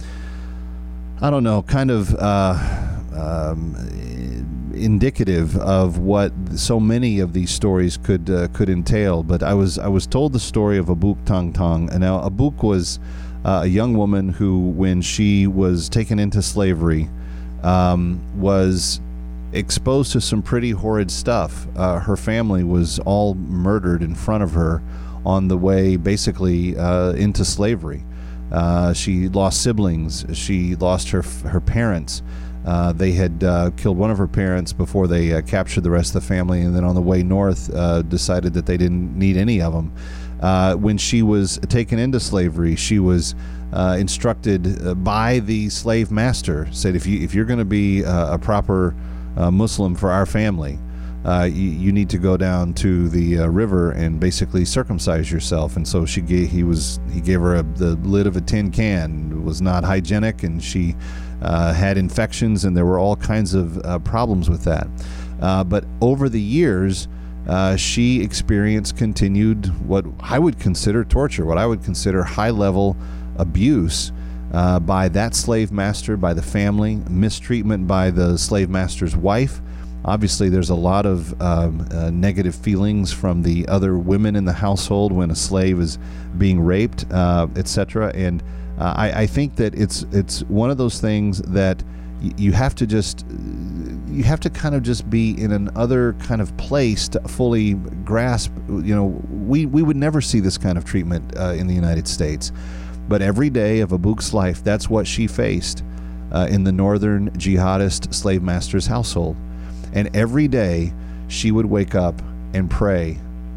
I don't know, kind of uh, um, indicative of what so many of these stories could uh, could entail. But I was I was told the story of Abuk Tong Tong, and now Abuk was uh, a young woman who, when she was taken into slavery, um, was exposed to some pretty horrid stuff. Uh, her family was all murdered in front of her on the way basically uh, into slavery. Uh, she lost siblings. She lost her her parents. Uh, they had uh, killed one of her parents before they uh, captured the rest of the family, and then on the way north uh, decided that they didn't need any of them. Uh, when she was taken into slavery, she was uh, instructed by the slave master, said, if you if you're going to be uh, a proper Uh, Muslim for our family, uh, you, you need to go down to the uh, river and basically circumcise yourself. And so she gave, he was he gave her a, the lid of a tin can. It was not hygienic, and she uh, had infections, and there were all kinds of uh, problems with that. Uh, but over the years, uh, she experienced continued what I would consider torture, what I would consider high-level abuse Uh, by that slave master, by the family, mistreatment by the slave master's wife. Obviously, there's a lot of um, uh, negative feelings from the other women in the household when a slave is being raped, uh, et cetera. And uh, I, I think that it's it's one of those things that y- you have to just you have to kind of just be in another kind of place to fully grasp. You know, we we would never see this kind of treatment uh, in the United States. But every day of Abuk's life, that's what she faced uh, in the northern jihadist slave master's household. And every day she would wake up and pray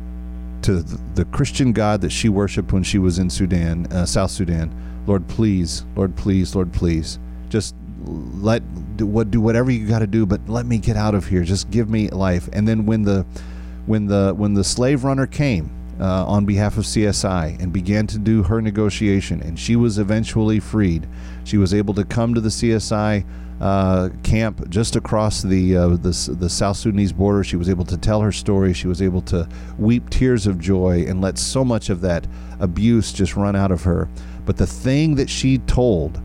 to the Christian God that she worshipped when she was in Sudan, uh, South Sudan. Lord, please, Lord, please, Lord, please. Just let do, what, do whatever you got to do, but let me get out of here. Just give me life. And then when the when the when the slave runner came uh, on behalf of C S I and began to do her negotiation, and she was eventually freed, she was able to come to the C S I uh, camp just across the, uh, the the South Sudanese border. She was able to tell her story. She was able to weep tears of joy and let so much of that abuse just run out of her. But the thing that she told,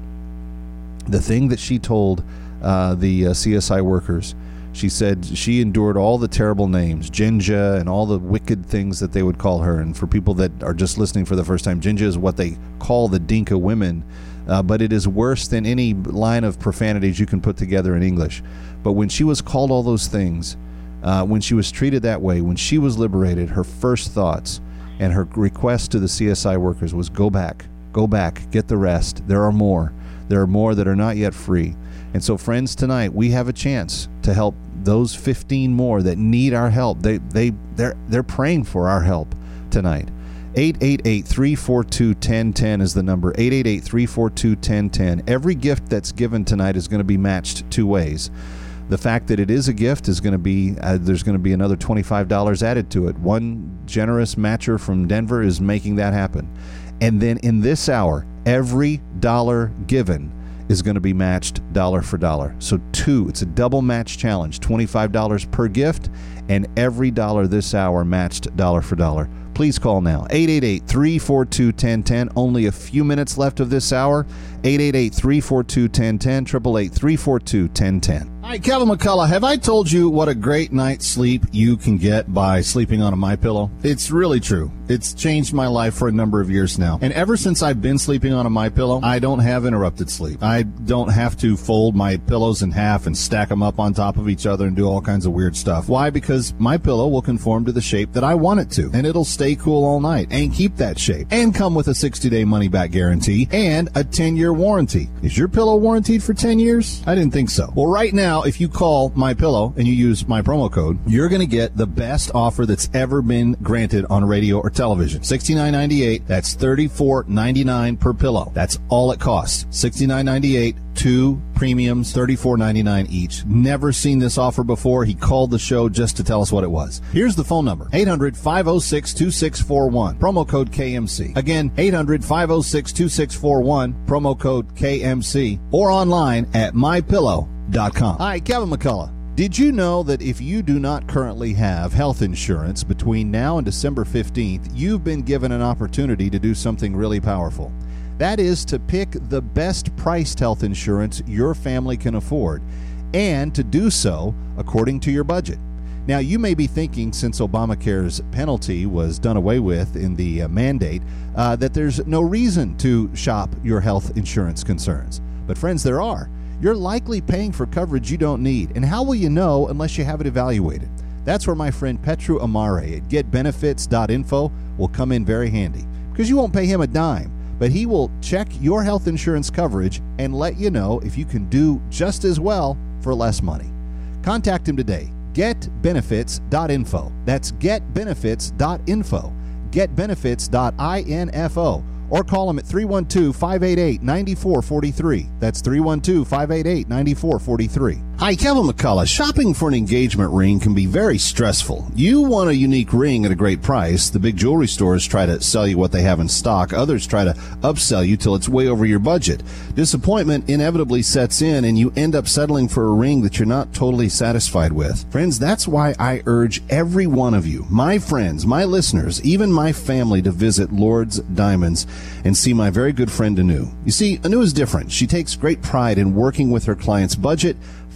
the thing that she told uh, the uh, C S I workers, she said she endured all the terrible names, Jinja, and all the wicked things that they would call her. And for people that are just listening for the first time, Jinja is what they call the Dinka women, uh, but it is worse than any line of profanities you can put together in English. But when she was called all those things, uh, when she was treated that way, when she was liberated, her first thoughts and her request to the C S I workers was, go back, go back, get the rest. There are more. There are more that are not yet free. And so, friends, tonight we have a chance to help those fifteen more that need our help. They they they're they're praying for our help tonight. eight eight eight, three four two, one zero one zero is the number. eight eight eight, three four two, one zero one zero. Every gift that's given tonight is going to be matched two ways. The fact that it is a gift is going to be, uh, there's going to be another twenty-five dollars added to it. One generous matcher from Denver is making that happen. And then in this hour, every dollar given is going to be matched dollar for dollar. So two, it's a double match challenge, twenty-five dollars per gift, and every dollar this hour matched dollar for dollar. Please call now, eight eight eight, three four two, one zero one zero. Only a few minutes left of this hour, eight eight eight, three four two, one zero one zero, eight eight eight, three four two, one zero one zero. Hi, Kevin McCullough. Have I told you what a great night's sleep you can get by sleeping on a MyPillow? It's really true. It's changed my life for a number of years now. And ever since I've been sleeping on a MyPillow, I don't have interrupted sleep. I don't have to fold my pillows in half and stack them up on top of each other and do all kinds of weird stuff. Why? Because MyPillow will conform to the shape that I want it to, and it'll stay cool all night and keep that shape and come with a sixty-day money-back guarantee and a ten-year warranty. Is your pillow warranted for ten years? I didn't think so. Well, right now, if you call MyPillow and you use my promo code, you're going to get the best offer that's ever been granted on radio or television. sixty-nine ninety-eight. That's thirty-four ninety-nine per pillow. That's all it costs. sixty-nine ninety-eight. Two premiums, thirty-four ninety-nine each. Never seen this offer before. He called the show just to tell us what it was. Here's the phone number, eight hundred, five oh six, two six four one, promo code K M C. Again, eight hundred, five oh six, two six four one, promo code K M C, or online at my pillow dot com. Hi, Kevin McCullough. Did you know that if you do not currently have health insurance between now and December fifteenth, you've been given an opportunity to do something really powerful? That is to pick the best priced health insurance your family can afford, and to do so according to your budget. Now, you may be thinking, since Obamacare's penalty was done away with in the uh, mandate, uh, that there's no reason to shop your health insurance concerns. But friends, there are. You're likely paying for coverage you don't need, and how will you know unless you have it evaluated? That's where my friend Petru Amare at get benefits dot info will come in very handy, because you won't pay him a dime, but he will check your health insurance coverage and let you know if you can do just as well for less money. Contact him today, get benefits dot info. That's get benefits dot info, get benefits dot info, or call him at three one two, five eight eight, nine four four three. That's three one two, five eight eight, nine four four three. Hi, Kevin McCullough. Shopping for an engagement ring can be very stressful. You want a unique ring at a great price. The big jewelry stores try to sell you what they have in stock. Others try to upsell you till it's way over your budget. Disappointment inevitably sets in, and you end up settling for a ring that you're not totally satisfied with. Friends, that's why I urge every one of you, my friends, my listeners, even my family, to visit Lord's Diamonds and see my very good friend Anu. You see, Anu is different. She takes great pride in working with her clients' budget,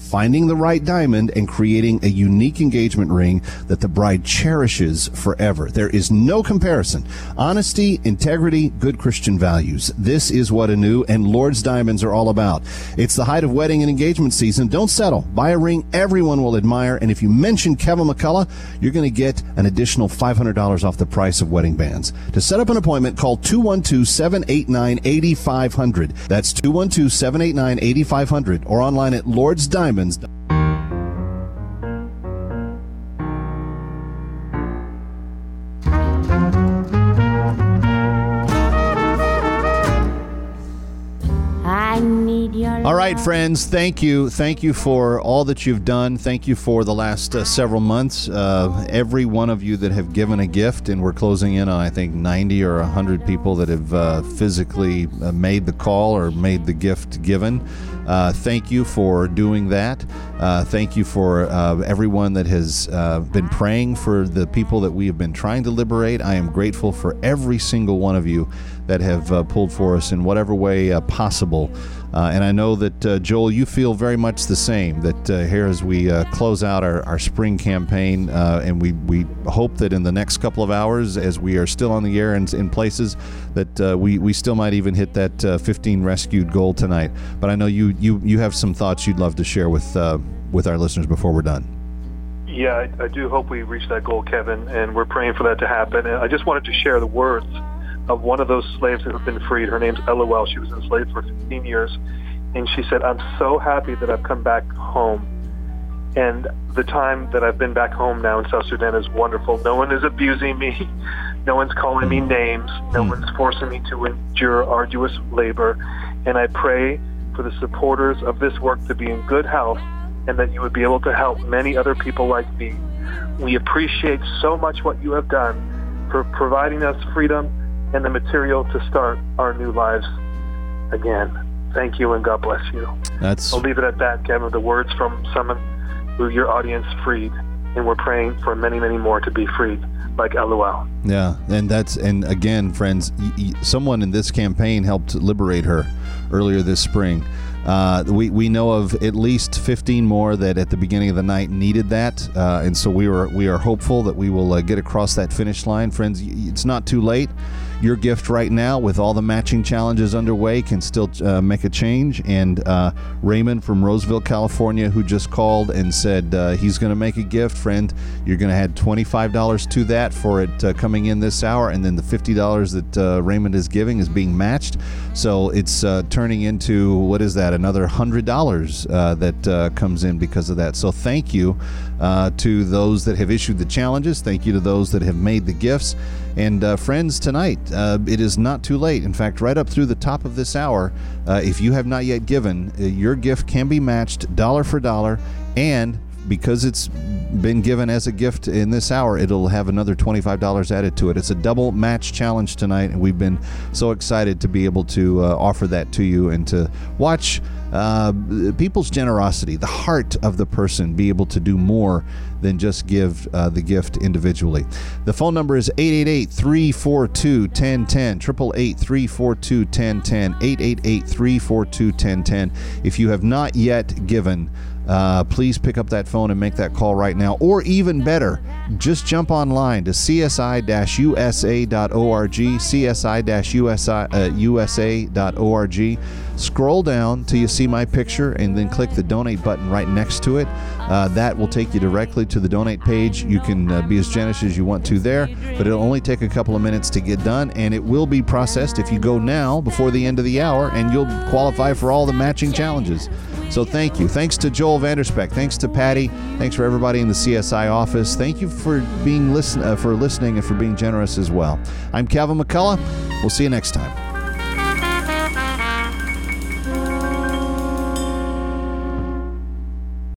finding the right diamond and creating a unique engagement ring that the bride cherishes forever. There is no comparison. Honesty, integrity, good Christian values. This is what Anu and Lord's Diamonds are all about. It's the height of wedding and engagement season. Don't settle. Buy a ring everyone will admire, and if you mention Kevin McCullough, you're going to get an additional five hundred dollars off the price of wedding bands. To set up an appointment, call two one two, seven eight nine, eight five zero zero. That's two one two, seven eight nine, eight five zero zero, or online at Lord's Diamonds. I need your All right, friends, thank you. Thank you for all that you've done. Thank you for the last uh, several months. Uh, every one of you that have given a gift, and we're closing in on, I think, ninety or one hundred people that have uh, physically uh, made the call or made the gift given. Uh, thank you for doing that. Uh, thank you for uh, everyone that has uh, been praying for the people that we have been trying to liberate. I am grateful for every single one of you that have uh, pulled for us in whatever way uh, possible. Uh, and I know that, uh, Joel, you feel very much the same, that uh, here as we uh, close out our, our spring campaign, uh, and we, we hope that in the next couple of hours, as we are still on the air and in places, that uh, we, we still might even hit that uh, fifteen rescued goal tonight. But I know you, you, you have some thoughts you'd love to share with, uh, with our listeners before we're done. Yeah, I, I do hope we reach that goal, Kevin, and we're praying for that to happen. And I just wanted to share the words of one of those slaves that have been freed. Her name's L O L. She was enslaved for fifteen years. And she said, I'm so happy that I've come back home. And the time that I've been back home now in South Sudan is wonderful. No one is abusing me. No one's calling me names. No one's forcing me to endure arduous labor. And I pray for the supporters of this work to be in good health, and that you would be able to help many other people like me. We appreciate so much what you have done for providing us freedom and the material to start our new lives again. Thank you, and God bless you. That's... I'll leave it at that, Kevin. The words from someone who your audience freed, and we're praying for many, many more to be freed, like L O L. Yeah, and that's and again, friends, y- y- someone in this campaign helped liberate her earlier this spring. Uh, we we know of at least fifteen more that at the beginning of the night needed that, uh, and so we were we are hopeful that we will uh, get across that finish line, friends. It's not too late. Your gift right now, with all the matching challenges underway, can still uh, make a change. And uh, Raymond from Roseville, California, who just called and said uh, he's going to make a gift, friend, you're going to add twenty-five dollars to that for it uh, coming in this hour, and then the fifty dollars that uh, Raymond is giving is being matched. So it's uh, turning into, what is that, another one hundred dollars uh, that uh, comes in because of that. So thank you uh, to those that have issued the challenges. Thank you to those that have made the gifts. And uh, friends, tonight, uh, it is not too late. In fact, right up through the top of this hour, uh, if you have not yet given, uh, your gift can be matched dollar for dollar. And because it's been given as a gift in this hour, it'll have another twenty-five dollars added to it. It's a double match challenge tonight, and we've been so excited to be able to uh, offer that to you and to watch uh, people's generosity, the heart of the person, be able to do more than just give uh, the gift individually. The phone number is eight eight eight, three four two, one zero one zero, eight eight eight, three four two, one zero one zero, eight eight eight, three four two, one zero one zero. If you have not yet given, Uh, please pick up that phone and make that call right now. Or even better, just jump online to c s i dash u s a dot org, c s i dash u s a dot org. Scroll down till you see my picture and then click the donate button right next to it. Uh, that will take you directly to the donate page. You can uh, be as generous as you want to there, but it'll only take a couple of minutes to get done, and it will be processed if you go now before the end of the hour, and you'll qualify for all the matching challenges. So thank you. Thanks to Joel Vanderspeck. Thanks to Patty. Thanks for everybody in the C S I office. Thank you for being listen uh, for listening and for being generous as well. I'm Calvin McCullough. We'll see you next time.